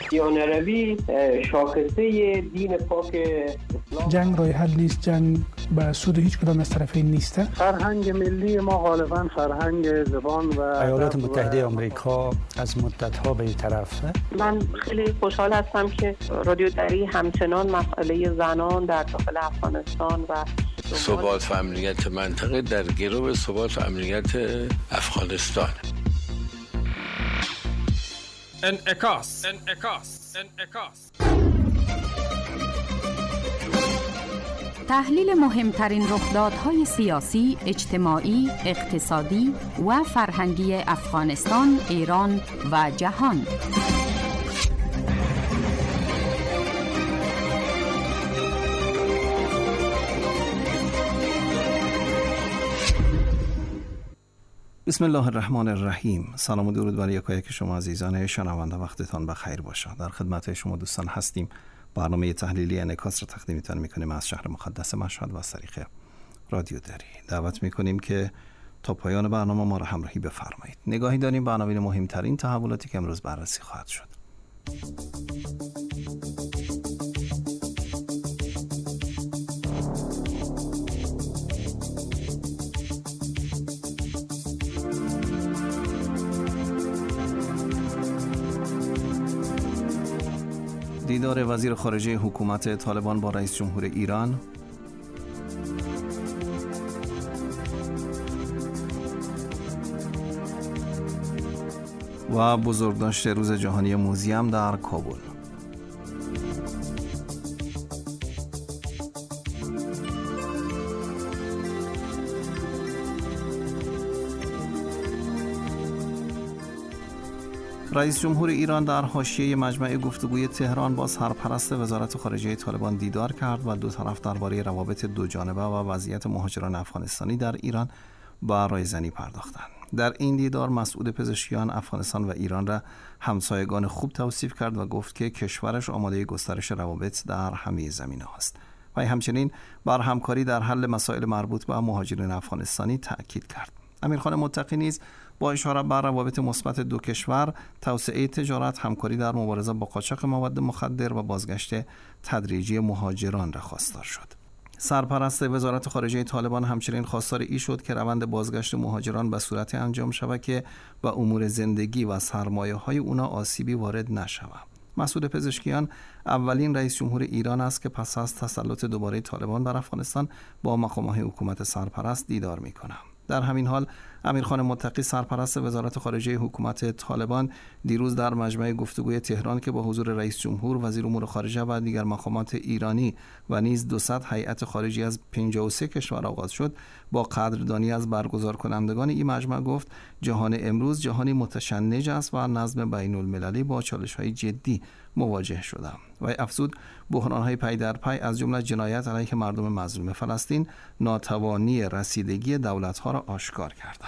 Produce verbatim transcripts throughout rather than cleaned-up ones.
دیانروی شاخصه دین پاک اسلام. جنگ راه حل نیست، جنگ به سود هیچ کدام از طرفین نیست. فرهنگ ملی ما غالبا فرهنگ زبان و ایالات متحده آمریکا از مدت‌ها به این طرف. من خیلی خوشحال هستم که رادیو دری همچنان مسئله زنان در داخل افغانستان و ثبات و امنیت منطقه در گرو ثبات و امنیت افغانستان. انعکاس انعکاس انعکاس تحلیل مهمترین رخدادهای سیاسی، اجتماعی، اقتصادی و فرهنگی افغانستان، ایران و جهان. بسم الله الرحمن الرحیم. سلام و درود بر یکایک شما عزیزان شنونده، وقتتان بخیر باشه. در خدمت شما دوستان هستیم. برنامه تحلیلی انعکاس را تقدیمتان میکنیم از شهر مقدس مشهد و از طریق رادیو دری. دعوت میکنیم که تا پایان برنامه ما را همراهی بفرمایید. نگاهی داریم به عناوین مهمترین تحولاتی که امروز بررسی خواهد شد. دیدار وزیر خارجه حکومت طالبان با رئیس جمهور ایران، و بزرگداشت روز جهانی موزیم در کابل. رئیس جمهور ایران در حاشیه مجمع گفتگوی تهران با سرپرست وزارت خارجه طالبان دیدار کرد و دو طرف درباره روابط دو جانبه و وضعیت مهاجران افغانستانی در ایران با رایزنی پرداختند. در این دیدار مسعود پزشکیان افغانستان و ایران را همسایگان خوب توصیف کرد و گفت که کشورش آماده گسترش روابط در همه زمینه‌ها است و همچنین بر همکاری در حل مسائل مربوط به مهاجران افغانستانی تأکید کرد. امیرخان متقی نیز با اشاره بر روابط مثبت دو کشور، توسعه تجارت، همکاری در مبارزه با قاچاق مواد مخدر و بازگشت تدریجی مهاجران را خواستار شد. سرپرست وزارت خارجه طالبان همچنین خواستار این شد که روند بازگشت مهاجران به صورت انجام شود که به امور زندگی و سرمایه‌های اونا آسیبی وارد نشود. مسعود پزشکیان اولین رئیس جمهور ایران است که پس از تسلط دوباره طالبان بر افغانستان با مقام‌های حکومت سرپرست دیدار می‌کند. در همین حال امیرخان متقی سرپرست وزارت خارجه حکومت طالبان دیروز در مجمع گفتگوی تهران که با حضور رئیس جمهور، وزیر امور خارجه و دیگر مقامات ایرانی و نیز دو صد هیئت خارجی از پنجاه و سه کشور آغاز شد، با قدردانی از برگزار کنندگان این مجمع گفت جهان امروز جهانی متشنج است و نظم بین المللی با چالش‌های جدی مواجه شده و افزود بحران‌های پی در پی از جمله جنایت علیه مردم مظلوم فلسطین ناتوانی رسیدگی دولت‌ها را آشکار کرده.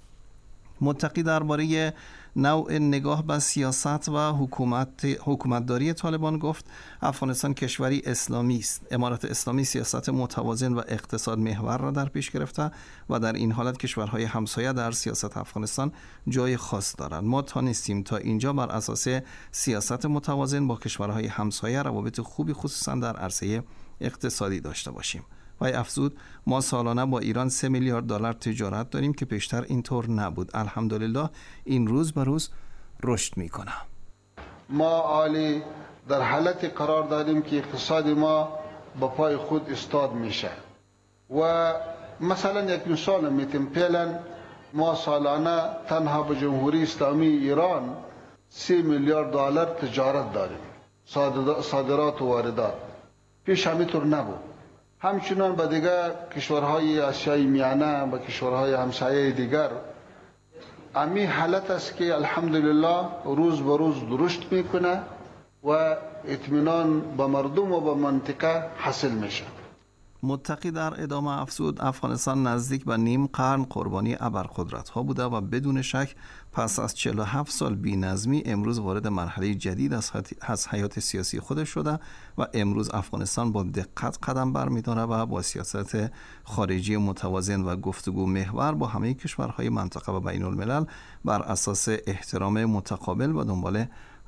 متقی درباره نوع نگاه به سیاست و حکومت حکومتداری طالبان گفت افغانستان کشوری اسلامی است. امارت اسلامی سیاست متوازن و اقتصاد محور را در پیش گرفته و در این حالت کشورهای همسایه در سیاست افغانستان جای خاص دارند. ما تانستیم تا اینجا بر اساس سیاست متوازن با کشورهای همسایه روابط خوبی خصوصا در عرصه اقتصادی داشته باشیم. و افزود ما سالانه با ایران سه میلیارد دلار تجارت داریم که پیشتر اینطور نبود. الحمدلله این روز به روز رشد میکنه. ما عالی در حالتی قرار داریم که اقتصاد ما با پای خود استاد میشه و مثلا یک مثال میتیم پیلن ما سالانه تنها به جمهوری اسلامی ایران سه میلیارد دلار تجارت داریم، صادرات و واردات. پیش همینطور نبود. همچنان به دیگر کشورهای آسیای میانه و کشورهای همسایه دیگر امی حالت است که الحمدلله روز به روز درشت میکنه و اطمینان به مردم و به منطقه حاصل میشه. متقی در ادامه افزود افغانستان نزدیک به نیم قرن قربانی ابرقدرت‌ها بوده و بدون شک پس از چهل و هفت سال بی‌نظمی امروز وارد مرحله جدید از حیات سیاسی خودش شده و امروز افغانستان با دقت قدم برمی‌داره و با سیاست خارجی متوازن و گفتگو محور با همه کشورهای منطقه و بین الملل بر اساس احترام متقابل و دنبال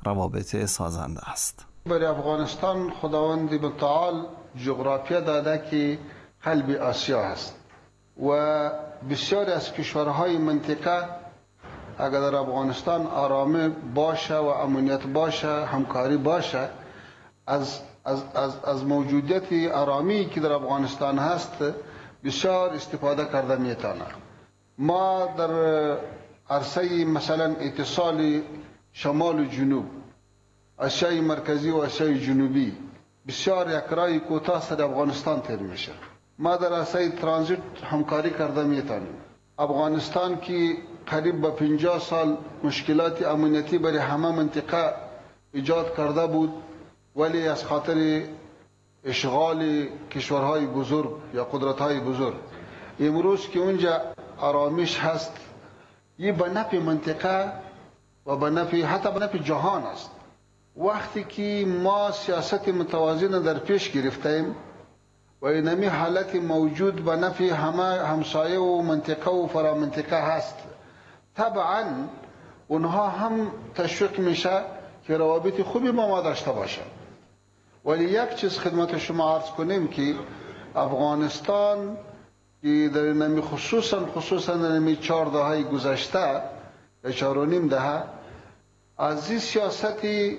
روابط سازنده است. برای افغانستان خداوند متعال جغرافیا داده که قلب آسیا است و بسیاری از کشورهای منطقه اگر در افغانستان آرامه باشه و امنیت باشه، همکاری باشه، از از از از موجودیت آرامی که در افغانستان هست بسیار استفاده کرده میتونه. ما در عرصه مثلا اتصال شمال و جنوب، آسیای مرکزی و آسیای جنوبی بسیار یک راه کوتاه در افغانستان تیر میشه. ما در عرصه ترانزیت همکاری کرده میتونیم. افغانستان که قریب به پنجاه سال مشکلات امنیتی برای همه منطقه ایجاد کرده بود، ولی از خاطر اشغال کشورهای بزرگ یا قدرت‌های بزرگ امروز که اونجا آرامش هست، یه به نفع منطقه و به نفع حتی به نفع جهان است. وقتی که ما سیاست متوازن در پیش گرفتیم و اینمی حالت موجود به نفع همه همسایه و منطقه و فرامنطقه هست، طبعا اونها هم تشویق میشه که روابط خوبی با ما داشته باشه. ولی یک چیز خدمت شما عرض کنیم که افغانستان که در نمی خصوصا خصوصا در نمی چهار دهه گذشته یا چهار و نیم دهه از این سیاستی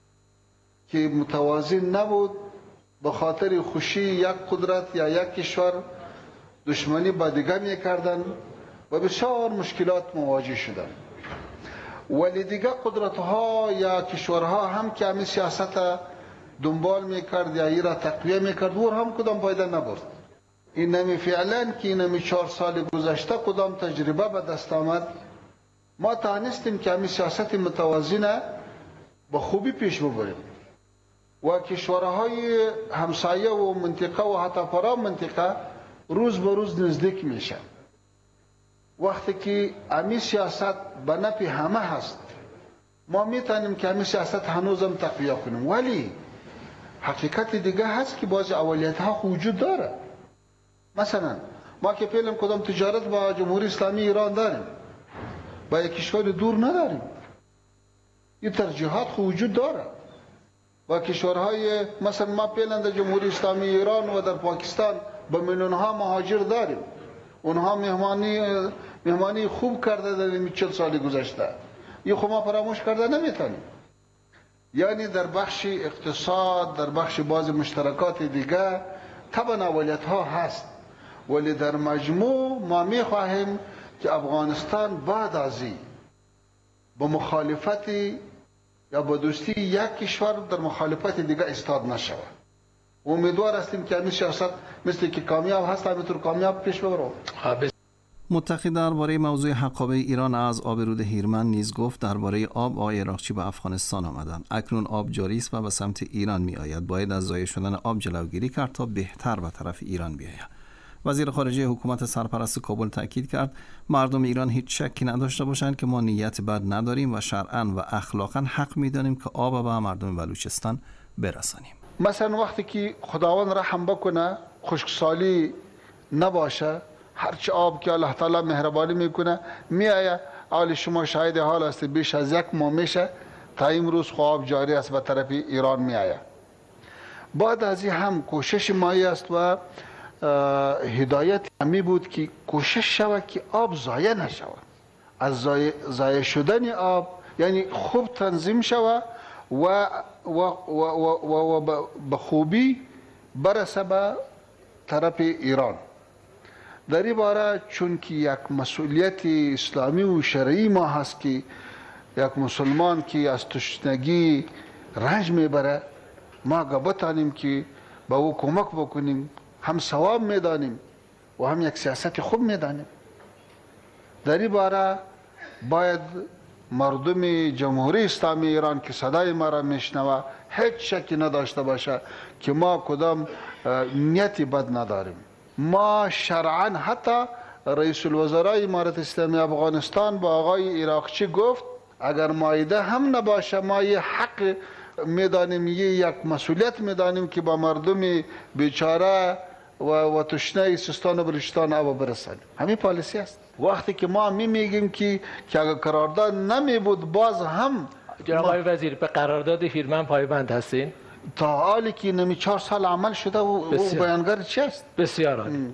که متوازن نبود به خاطر خوشی یک قدرت یا یک کشور دشمنی با دیگر میکردن و بسیار مشکلات مواجه شدن. ولی دیگر قدرت ها یا کشورها هم که همین سیاست دنبال میکرد یا ای را تقویه میکرد و هم کدام فایده نبرد. این نمی فعلا که این نمی چهار سال گذشته کدام تجربه به دست آمد، ما توانستیم که همین سیاست متوازنه به خوبی پیش ببریم و کشورهای همسایه و منطقه و حتی فرا منطقه روز به روز نزدیک میشه. وقتی که همین سیاست به نفع همه هست، ما میتونیم که همین سیاست هنوزم تقویه کنیم. ولی حقیقت دیگه هست که بعضی اولیت ها وجود داره. مثلا ما که فعلا کدام تجارت با جمهوری اسلامی ایران داریم، با یک کشور دور نداریم. این ترجیحات خو وجود داره. با کشورهای مثلا ما فعلا در جمهوری اسلامی ایران و در پاکستان با میلیون ها مهاجر داریم. اونها مهمانی مهمانی خوب کرده در این چهل سال گذشته. این خو ما فراموش کرده نمیتونیم. یعنی در بخش اقتصاد، در بخش بعضی مشترکات دیگه طبعا اولیت ها هست، ولی در مجموع ما میخواهیم که افغانستان بعد از این با مخالفتی یا با دوستی یک کشور در مخالفت دیگه استاد نشود. امیدوار هستیم که این سیاست مثل که کامیاب هست همینطور کامیاب پیش ببره. متقی درباره موضوع حقابه ایران از آبرود هیرمند نیز گفت درباره آب آقای عراقچی به افغانستان آمدند. اکنون آب جاری است و به سمت ایران می آید. باید از ضایع شدن آب جلوگیری کرد تا بهتر به طرف ایران بیاید. وزیر خارجه حکومت سرپرست کابل تاکید کرد مردم ایران هیچ شکی نداشته باشند که ما نیت بد نداریم و شرعاً و اخلاقاً حق می‌دانیم که آب به مردم بلوچستان برسانیم. مثلا وقتی که خداوند رحم بکنه، خشکسالی نباشه، هرچی آب که الله تعالی مهربانی میکنه میآید. حال شما شاهد حال است، بیش از یک ماه میشه تا امروز آب جاری است به طرف ایران میآید. بعد از این هم کوشش مایی است و هدایت همی بود که کوشش شود که آب ضایع نشود. از ضایع شدن آب یعنی خوب تنظیم شود و و و و, و به خوبی برسه به طرف ایران. در این باره چون که یک مسئولیت اسلامی و شرعی ما هست که یک مسلمان که از تشنگی رنج میبره، ما بتانیم که به او کمک بکنیم، هم ثواب میدانیم و هم یک سیاست خوب میدانیم. در این باره باید مردم جمهوری اسلامی ایران که صدای ما را میشنوه هیچ شکی نداشته باشه که ما کدام نیتی بد نداریم. ما شرعاً حتی رئیس الوزرای امارت اسلامی افغانستان با آقای عراقچی گفت اگر مایده هم نباشه ما یه حق میدانیم، یه یک مسئولیت میدانیم که با مردم بیچاره و, و تشنه سیستان و بلوچستان آب برسانیم. همین پالیسی است. وقتی که ما می میگیم که که اگر قرارداد نمی بود باز هم جناب آقای وزیر به قرارداد فیلمن پایبند هستین؟ تا حالی که نمی چهار سال عمل شده و او بیانگر چی است؟ بسیار عالی.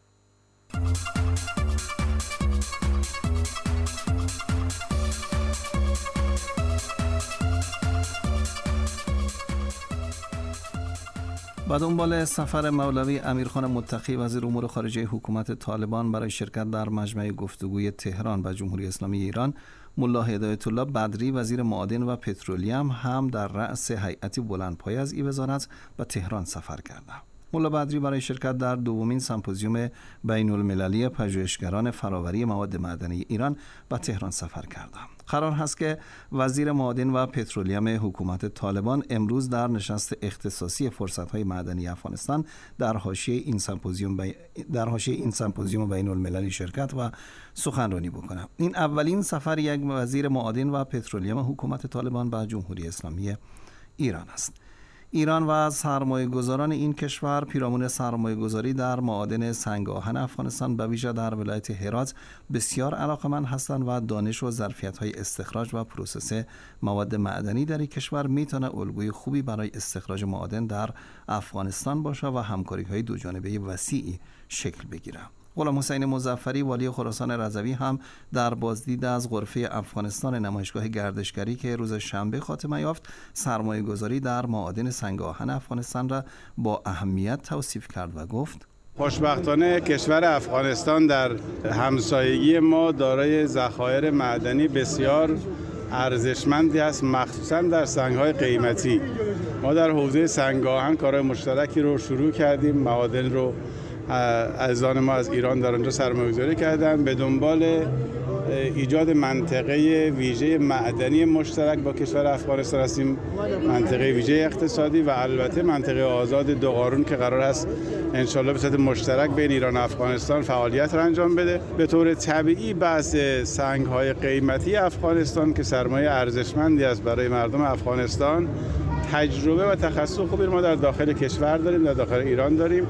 با دنبال سفر مولوی امیرخان متقی وزیر امور خارجه حکومت طالبان برای شرکت در مجمع گفتگوی تهران و جمهوری اسلامی ایران، ملا هدایت الله بدری وزیر معادن و پترولیوم هم در رأس هیئتی بلندپایه از این وزارت به تهران سفر کردند. ملا بدری برای شرکت در دومین سمپوزیوم بین المللی پژوهشگران فراوری مواد معدنی ایران به تهران سفر کردند. قرار هست که وزیر معادن و پترولیوم حکومت طالبان امروز در نشست اختصاصی فرصت‌های معدنی افغانستان در حاشیه این سمپوزیوم بی... در حاشیه این سمپوزیوم بین المللی شرکت و سخنرانی بکنه. این اولین سفر یک وزیر معادن و پترولیوم حکومت طالبان به جمهوری اسلامی ایران است. ایران و سرمایه‌گذاران این کشور پیرامون سرمایه‌گذاری در معادن سنگ آهن افغانستان به ویژه در ولایت هرات بسیار علاقه‌مند هستند و دانش و ظرفیت‌های استخراج و پروسس مواد معدنی در این کشور میتونه الگوی خوبی برای استخراج معادن در افغانستان باشه و همکاری‌های دوجانبه وسیعی شکل بگیره. غلام حسین مظفری والی خراسان رضوی هم در بازدید از غرفه افغانستان نمایشگاه گردشگری که روز شنبه خاتمه یافت سرمایه گذاری در معادن سنگ آهن افغانستان را با اهمیت توصیف کرد و گفت خوشبختانه کشور افغانستان در همسایگی ما دارای ذخایر معدنی بسیار ارزشمندی است، مخصوصا در سنگ‌های قیمتی. ما در حوزه سنگ آهن کارهای مشترکی رو شروع کردیم، معادن رو عزیزان ما از ایران در آنجا سرمایه‌گذاری کردند. به دنبال ایجاد منطقه ویژه معدنی مشترک با کشور افغانستان هستیم، منطقه ویژه اقتصادی و البته منطقه آزاد دو قارون که قرار است انشالله به صورت مشترک بین ایران و افغانستان فعالیت را انجام بده. به طور طبیعی بحث سنگ‌های قیمتی افغانستان که سرمایه ارزشمندی است برای مردم افغانستان، تجربه و تخصص خوبی ما در داخل کشور داریم، در داخل ایران داریم.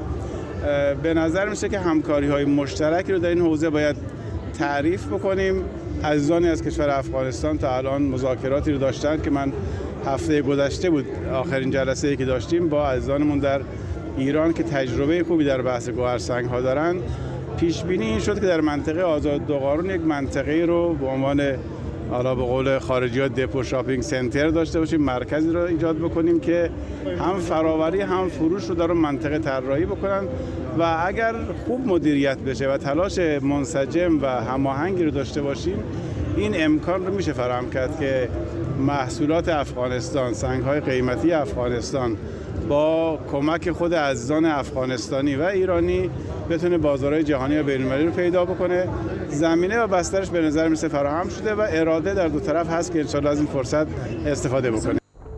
به نظر میشه که همکاری‌های مشترکی رو در این حوزه باید تعریف بکنیم. عزیزانی از کشور افغانستان تا الان مذاکراتی رو داشتن که من هفته گذشته بود آخرین جلسه‌ای که داشتیم با عزیزانمون در ایران که تجربه خوبی در بحث گوهرسنگ‌ها دارن. پیش بینی این شد که در منطقه آزاد دو قارون یک منطقه رو به عنوان حالا به قول خارجی‌ها دپو شاپینگ سنتر داشته باشیم، مرکزی رو ایجاد بکنیم که هم فراوری هم فروش رو در اون منطقه طراحی بکنن و اگر خوب مدیریت بشه و تلاش منسجم و هماهنگی رو داشته باشیم این امکان رو میشه فراهم کرد که محصولات افغانستان، سنگ‌های قیمتی افغانستان با کمک خود عزیزان افغانستانی و ایرانی بتونه بازارهای جهانی و بین‌المللی رو پیدا بکنه. زمینه و بسترش به نظر میسه فراهم شده و اراده در دو طرف هست که انشالله از این فرصت استفاده بکنه.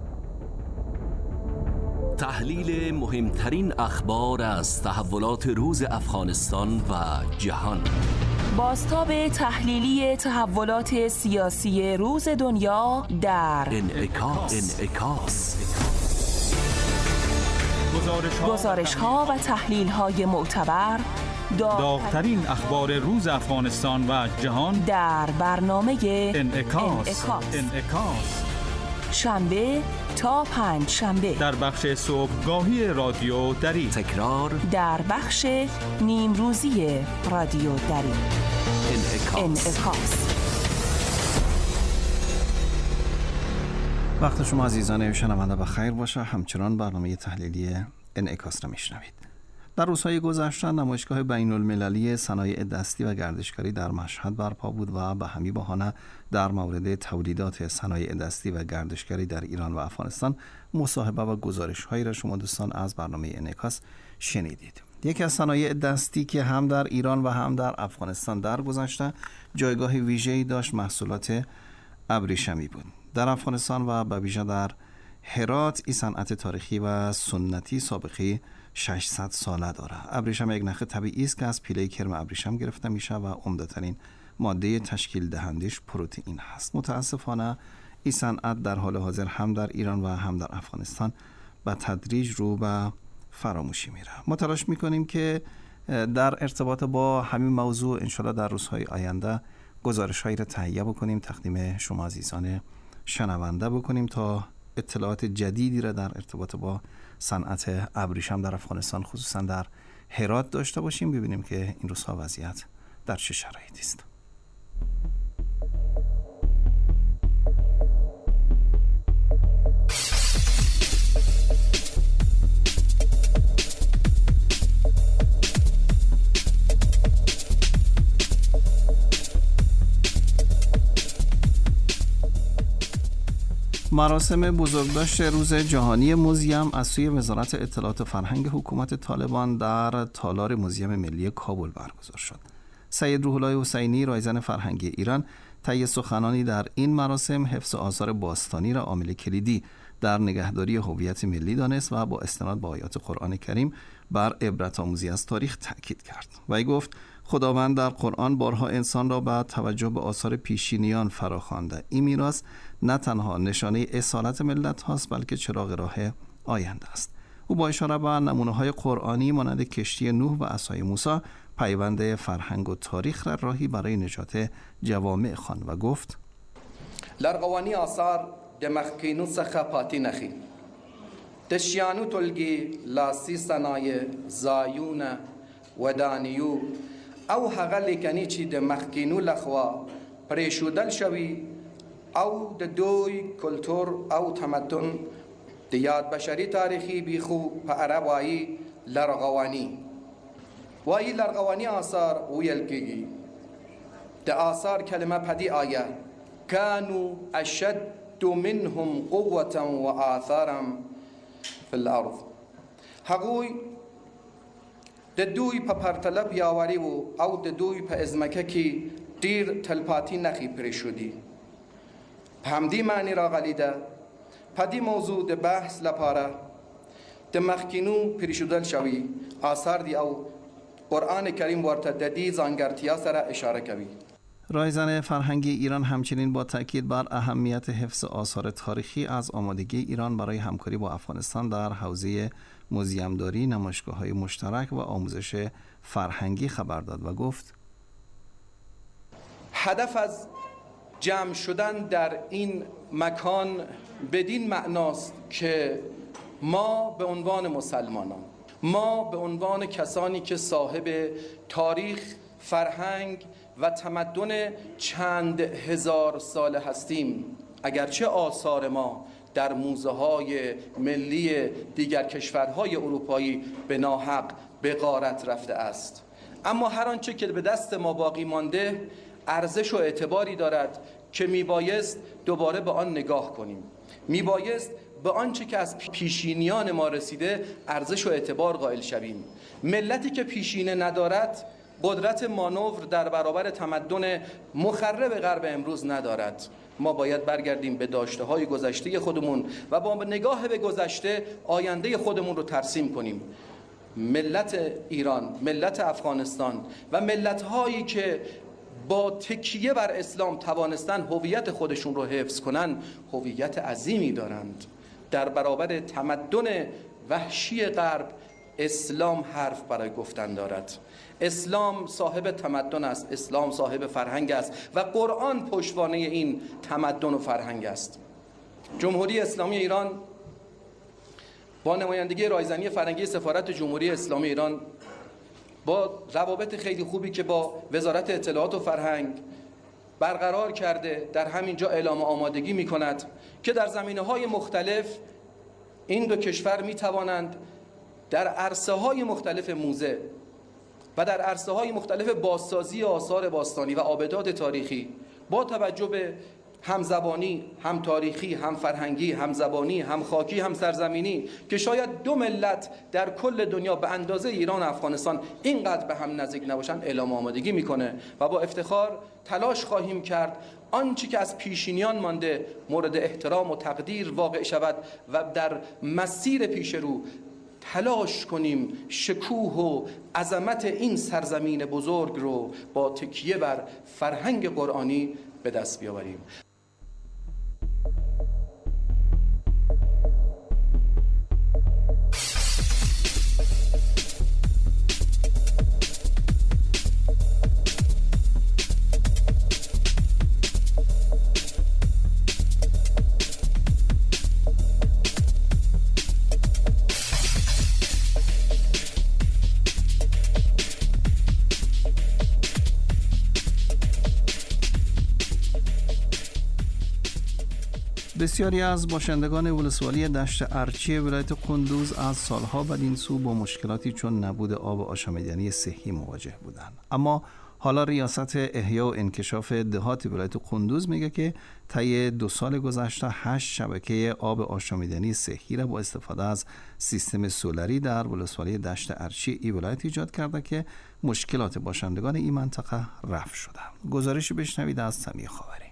تحلیل مهمترین اخبار از تحولات روز افغانستان و جهان. بازتاب تحلیلی تحولات سیاسی روز دنیا در انعکاس. انعکاس. گزارش ها و تحلیل های معتبر، داغ‌ترین اخبار روز افغانستان و جهان در برنامه انعکاس. انعکاس. انعکاس. شنبه تا پنج شنبه در بخش صبحگاهی رادیو دری، تکرار در بخش نیم روزی رادیو دری. انعکاس. انعکاس. وقت شما عزیزان شنونده بخیر باشه. همچنان برنامه تحلیلی انعکاس را میشنوید. در روزهای گذشته نمایشگاه بین المللی صنایع دستی و گردشگری در مشهد برپا بود و به همین بهانه در مورد تولیدات صنایع دستی و گردشگری در ایران و افغانستان مصاحبه و گزارش‌هایی را شما دوستان از برنامه انعکاس شنیدید. یکی از صنایع دستی که هم در ایران و هم در افغانستان در گذشته جایگاه ویژه‌ای داشت محصولات ابریشمی بود. در افغانستان و به ویژه در هرات این صنعت تاریخی و سنتی سابقه ششصد ساله داره. ابریشم یک نخ طبیعی است که از پیله کرم ابریشم گرفته میشه و عمده‌ترین ماده تشکیل دهندش پروتئین هست. متاسفانه این صنعت در حال حاضر هم در ایران و هم در افغانستان به تدریج رو به فراموشی میره. ما تلاش میکنیم که در ارتباط با همین موضوع انشالله در روزهای آینده گزارش‌هایی را تهیه بکنیم، تقدیم شما عزیزان شنونده بکنیم تا اطلاعات جدیدی را در ارتباط با صنعت ابریشم در افغانستان خصوصا در هرات داشته باشیم، ببینیم که این روزها وضعیت در چه شرایطی است. مراسم بزرگداشت روز جهانی موزیم از سوی وزارت اطلاعات و فرهنگ حکومت طالبان در تالار موزیم ملی کابل برگزار شد. سید روح الله حسینی، رایزن فرهنگی ایران، طی سخنانی در این مراسم حفظ آثار باستانی را عامل کلیدی در نگهداری هویت ملی دانست و با استناد به آیات قرآن کریم بر عبرت آموزی از تاریخ تاکید کرد. وی گفت خداوند در قرآن بارها انسان را با توجه به آثار پیشینیان فراخوانده. این میراث نه تنها نشانه اصالت ملت هاست بلکه چراغ راه آینده است. او با اشاره به نمونه‌های قرآنی مانند کشتی نوح و عصای موسی پیوند فرهنگ و تاریخ را راهی برای نجات جوامع خواند و گفت لرغوانی آثار دمخکینو سخه پاتی نخی دشیانو تلگی لاسی سنای زایون ودانیو او هغه کنی چې د مخکینو لخوا پریشودل شوی او د دوی کلتور او تمدن د یاد بشری تاریخی بیخو په عربایی لرغوانی وای لرغوانی آثار ویل کیږي د آثار کلمه پدی آیه كانوا اشد منهم قوة و آثارا فی الارض هغوی د دوی په پرتله پیاوړي وو او د دوی په ازمکه کې ډیر تلپاتي نخي پرې شودي. په همدې معنی راغلی ده په دې موضوع د بحث لپاره د مخکینو پرې شودل شوي آثار دی او قرآن کریم ورته د دې ځانګړتیا سره اشاره کوي. رایزن فرهنگی ایران همچنین با تاکید بر اهمیت حفظ آثار تاریخی از آمادگی ایران برای همکاری با افغانستان در حوزه موزیمداری، نمایشگاه‌های مشترک و آموزش فرهنگی خبر داد و گفت هدف از جمع شدن در این مکان بدین معناست که ما به عنوان مسلمانان، ما به عنوان کسانی که صاحب تاریخ، فرهنگ و تمدن چند هزار ساله هستیم، اگرچه آثار ما در موزه های ملی دیگر کشورهای اروپایی به ناحق به غارت رفته است، اما هر آنچه که به دست ما باقی مانده ارزش و اعتباری دارد که میبایست دوباره به آن نگاه کنیم. میبایست به آنچه که از پیشینیان ما رسیده ارزش و اعتبار قائل شویم. ملتی که پیشینه ندارد قدرت مانور در برابر تمدن مخرب غرب امروز ندارد. ما باید برگردیم به داشته های گذشته خودمون و با نگاه به گذشته آینده خودمون رو ترسیم کنیم. ملت ایران، ملت افغانستان و ملت هایی که با تکیه بر اسلام توانستن هویت خودشون رو حفظ کنن هویت عظیمی دارند. در برابر تمدن وحشی غرب اسلام حرف برای گفتن دارد. اسلام صاحب تمدن است، اسلام صاحب فرهنگ است و قرآن پشتوانه این تمدن و فرهنگ است. جمهوری اسلامی ایران با نمایندگی رایزنی فرهنگی سفارت جمهوری اسلامی ایران با روابط خیلی خوبی که با وزارت اطلاعات و فرهنگ برقرار کرده در همینجا اعلام آمادگی می کند که در زمینه‌های مختلف این دو کشور می توانند در عرصه‌های مختلف موزه و در عرصه‌های مختلف بازسازی آثار باستانی و آبدات تاریخی با توجه به هم زبانی، هم تاریخی، هم فرهنگی، هم زبانی، هم خاکی، هم سرزمینی که شاید دو ملت در کل دنیا به اندازه ایران و افغانستان اینقدر به هم نزدیک نباشن اعلام آمادگی میکنه و با افتخار تلاش خواهیم کرد آنچه که از پیشینیان مانده مورد احترام و تقدیر واقع شود و در مسیر پیش رو تلاش کنیم شکوه و عظمت این سرزمین بزرگ رو با تکیه بر فرهنگ قرآنی به دست بیاوریم. بسیاری از باشندگان ولسوالی دشت ارچی ولایت قندوز از سالها بدین سو با مشکلاتی چون نبود آب آشامیدنی صحی مواجه بودند. اما حالا ریاست احیا و انکشاف دهات ولایت قندوز میگه که طی دو سال گذشته هشت شبکه آب آشامیدنی صحی را با استفاده از سیستم سولری در ولسوالی دشت ارچی ای ولایت ایجاد کرده که مشکلات باشندگان این منطقه رفع شده. گزارشی بشنوید از سمیع خاوری.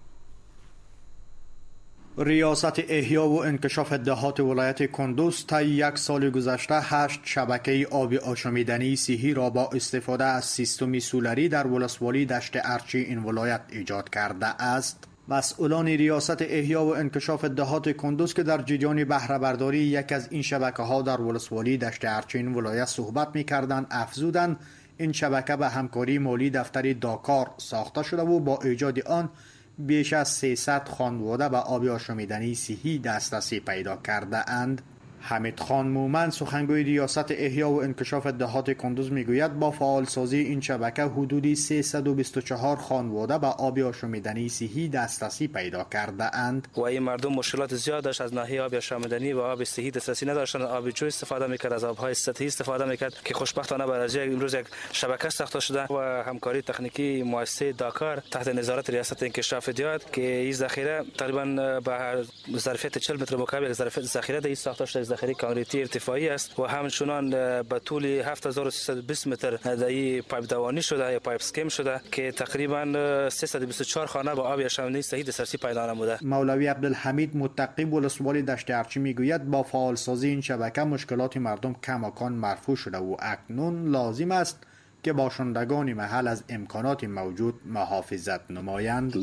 ریاست احیا و انکشاف دهات ولایت قندوز طی یک سال گذشته هشت شبکه آب آشامیدنی صحی را با استفاده از سیستم سولری در ولسوالی دشت ارچی این ولایت ایجاد کرده است. مسئولان ریاست احیا و انکشاف دهات قندوز که در جریان بهره برداری یک از این شبکه ها در ولسوالی دشت ارچی این ولایت صحبت می‌کردند، افزودند این شبکه به همکاری مالی دفتر داکار ساخته شده و با ایجاد آن بیش از سیصد خانواده به آب آشامیدنی صحی دسترسی پیدا کرده اند. حمید خان مومن سخنگوی ریاست احیا و انکشاف دهات قندوز میگوید با فعالسازی این شبکه حدودی سیصد و بیست و چهار خانواده به آب آشامیدنی صحی دسترسی پیدا کرده اند و این مردم مشکلات زیاد داشت، از ناحیه آب آشامیدنی و آب صحی دسترسی نداشتند. آب جو استفاده میکرد، از آبهای سطحی استفاده میکرد که خوشبختانه بعد از امروز یک شبکه ساخته شده و همکاری تکنیکی مؤسسه داکار تحت نظارت ریاست انکشاف دهات که این ذخیره تقریبا به ظرفیت چهل متر مکعب یک ظرفیت ذخیره در ساخته شده، ذخیره کانکریتی ارتفاعی است و همچنان به طول هفت هزار و سیصد و بیست متر در پایپ دوانی شده یا پایپ اسکیم شده که تقریبا سیصد و بیست و چهار خانه با آب آشامیدنی صحی دسترسی پیدا نموده. مولوی عبدالحمید متقی ولسوالی دشت ارچی میگوید با فعالسازی این شبکه مشکلات مردم کماکان مرفوع شده و اکنون لازم است که باشندگان محل از امکانات موجود محافظت نمایند.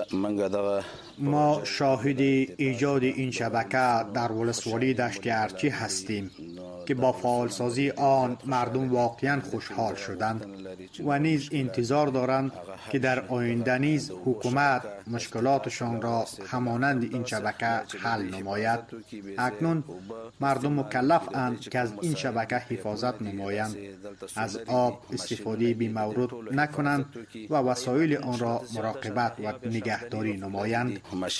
ما شاهد ایجاد این شبکه در ولسوالی دشت ارچی هستیم که با فعالسازی آن مردم واقعا خوشحال شدند و نیز انتظار دارند که در آینده نیز حکومت مشکلاتشان را همانند این شبکه حل نماید. اکنون مردم مکلف اند که از این شبکه حفاظت نمایند، از آب استفاده بی مورد نکنند و وسایل آن را مراقبت و نگهداری نمایند.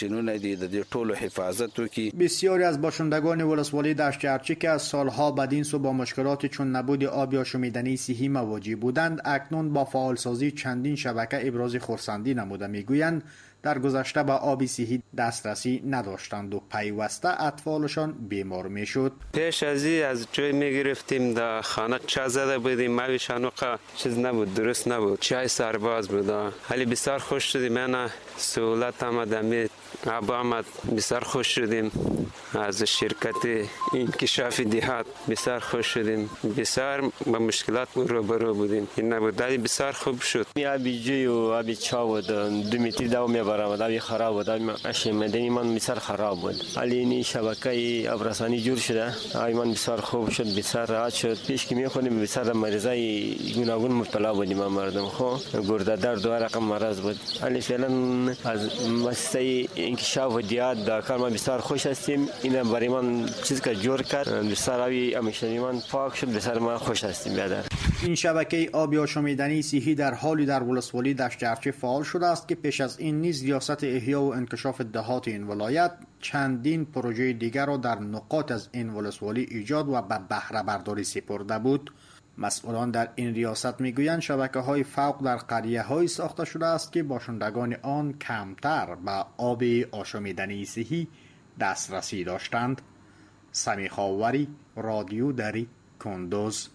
بسیاری از باشندگان ولسوالی دشت ارچی که از سالها بدین سو با مشکلات چون نبود آب آشامیدنی صحی مواجه بودند اکنون با فعالسازی چندین شبکه ابراز خرسندی نموده. میگویند در گذشته به آب صحی دسترسی نداشتند و پیوسته اطفالشان بیمار میشد. پیش از این از جای میگرفتیم در خانه چای زده بودیم، موی شانوقه چیز نبود، درست نبود، چای سرباز بود. ولی بسیار خوش شدیم، من سهولت آمد، می آب آمد، بسیار خوش شدیم. از شرکت انکشاف دهات بسیار خوش شدیم، بسیار با مشکلات روبرو بودیم، این نبود، ولی بسیار خوب شد. آبی جوی و آبی چا بود، دو متر دو میبرم، آبی خراب بود، آبی آشامیدنی من بسیار خراب بود. ولی این شبکه آبرسانی جور شده، آبی من بسیار خوب شد، بسیار راحت شد. پیش که میخونیم بسیار مریضای گوناگون مبتلا بودیم مردم، خو گرده درد و رقم مرض بود. ولی فعلا از مؤسسه انکشاف دهات داکار ما بسیار خوش هستیم. اینا برای من چیز که جور کرد، بسیار آبی آشامیدنی من پاک شد، بسیار ما خوش هستیم. بیادر این شبکه آب آشامیدنی صحی در حالی در ولسوالی دشت ارچی فعال شده است که پیش از این نیز ریاست احیا و انکشاف دهات این ولایت چندین پروژه دیگر را در نقاط از این ولسوالی ایجاد و به بهره برداری سپرده بود. مسئولان در این ریاست میگویند شبکه های فوق در قریه های ساخته شده است که باشندگان آن کمتر به آب آشامیدنی صحی دسترسی داشتند. سمیع خاوری، رادیو دری، قندوز.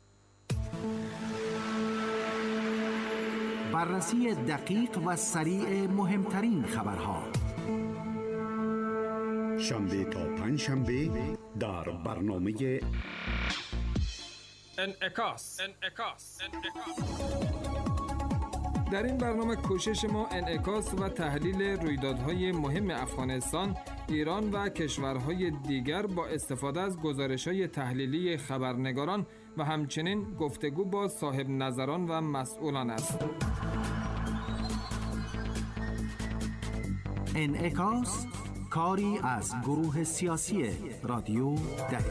بررسی دقیق و سریع مهمترین خبرها شنبه تا پنج شنبه در برنامه انعکاس. در این برنامه کوشش ما انعکاس و تحلیل رویدادهای مهم افغانستان، ایران و کشورهای دیگر با استفاده از گزارش‌های تحلیلی خبرنگاران و همچنین گفتگو با صاحب نظران و مسئولان است. انعکاس کاری از گروه سیاسی رادیو دری.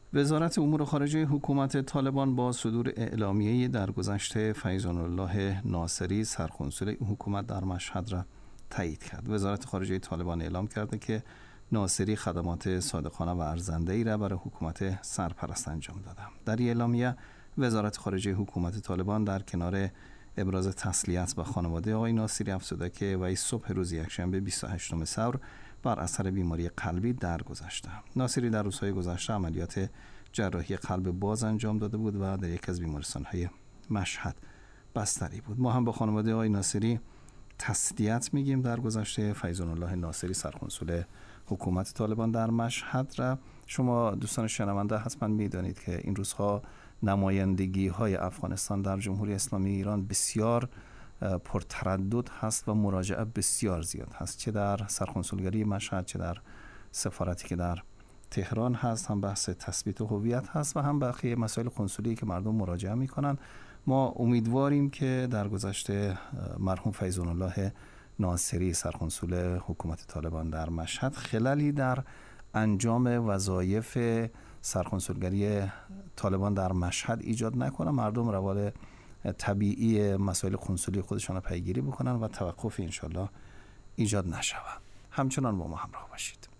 وزارت امور خارجه حکومت طالبان با صدور اعلامیه درگذشت فیضان الله ناصری سرکنسول حکومت در مشهد را تایید کرد. وزارت خارجه طالبان اعلام کرده که ناصری خدمات صادقانه و ارزنده‌ای را برای حکومت سرپرست انجام داده. در اعلامیه وزارت خارجه حکومت طالبان در کنار ابراز تسلیت به خانواده آقای ناصری افزوده که وی صبح روز یکشنبه بیست و هشتم ثور بر اثر بیماری قلبی درگذشته. ناصری در روزهای گذشته عملیات جراحی قلب باز انجام داده بود و در یک از بیمارستان‌های مشهد بستری بود. ما هم با خانواده آقای ناصری تسلیت میگیم در گذشته فیضان الله ناصری سرکنسول حکومت طالبان در مشهد را. شما دوستان شنونده حتما میدانید که این روزها نمایندگی های افغانستان در جمهوری اسلامی ایران بسیار پرتردد هست و مراجعه بسیار زیاد هست، چه در سرکنسولگری مشهد چه در سفارتی که در تهران هست، هم بحث تثبیت هویت هست و هم بقیه مسائل کنسولی که مردم مراجعه میکنن. ما امیدواریم که در گذشته مرحوم فیضان الله ناصری سرکنسول حکومت طالبان در مشهد خللی در انجام وظایف سرکنسولگری طالبان در مشهد ایجاد نکنه، مردم روال طبیعی مسائل کنسولی خودشان را پیگیری بکنن و توقف انشالله ایجاد نشود. همچنان با ما همراه باشید.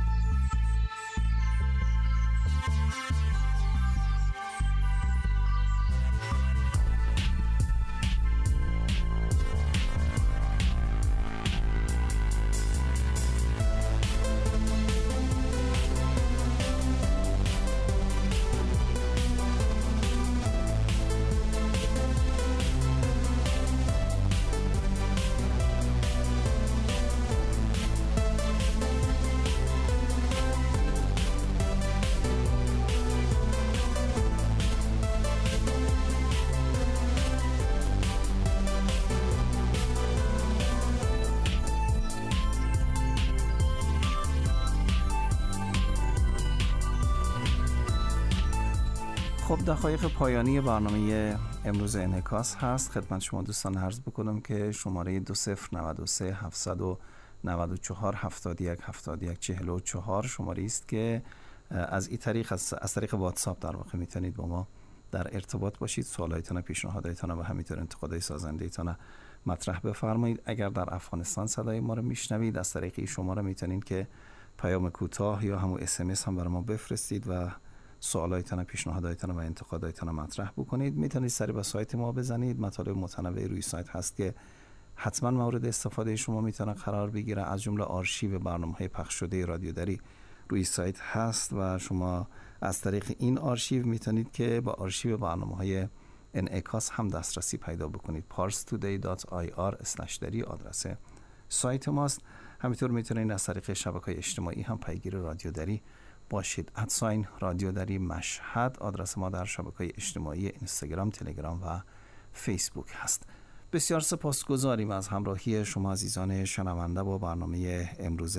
خب دقایق پایانی برنامه امروز انعکاس هست. خدمت شما دوستان عرض بکنم که شماره دو صفر نود و سه هفتصد و نود و چهار هفتاد و یک هفتاد و یک چهل و چهار شماره است که از این طریق از, از طریق واتساپ در واقع میتونید با ما در ارتباط باشید، سوالایتان، پیشنهادایتان و همینطور انتقادهای سازنده‌ایتان مطرح بفرمایید. اگر در افغانستان صدای ما رو میشنوید از طریق این شماره میتونید که پیام کوتاه یا همون اس ام اس هم برای ما بفرستید و سوالایتان، پیشنهادایتان و انتقادایتان مطرح بکنید. میتونید سری به سایت ما بزنید، مطالب متنوعی روی سایت هست که حتما مورد استفاده شما میتونه قرار بگیره. از جمله آرشیو برنامه‌های پخش شده رادیو دری روی سایت هست و شما از طریق این آرشیو میتونید که با آرشیو برنامه‌های انعکاس هم دسترسی پیدا بکنید. پارس تودی دات آی آر اسلش دری آدرس سایت ماست. همینطور میتونید از طریق شبکه‌های اجتماعی هم پیگیر رادیو دری باشید. ادساین رادیو دری مشهد آدرس ما در شبکه‌های اجتماعی اینستاگرام، تلگرام و فیسبوک هست. بسیار سپاسگزاریم از همراهی شما عزیزان شنونده با برنامه امروز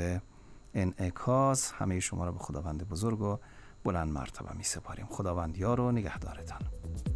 انعکاس. همه شما را به خداوند بزرگ و بلند مرتبه می سپاریم. خداوند یار و نگهدارتان.